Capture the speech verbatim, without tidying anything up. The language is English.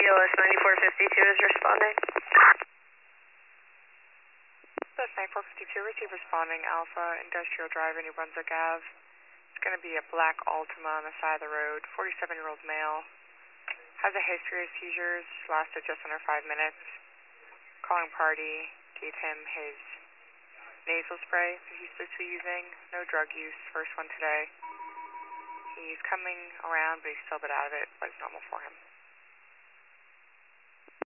O S ninety-four fifty-two is responding. O S ninety-four fifty-two, receive responding, Alpha, Industrial Drive, New Brunswick Ave. It's going to be a black Altima on the side of the road, forty-seven-year-old male. Has a history of seizures, lasted just under five minutes. Calling party, gave him his nasal spray that he's supposed to be using. No drug use, first one today. He's coming around, but he's still a bit out of it, but it's normal for him.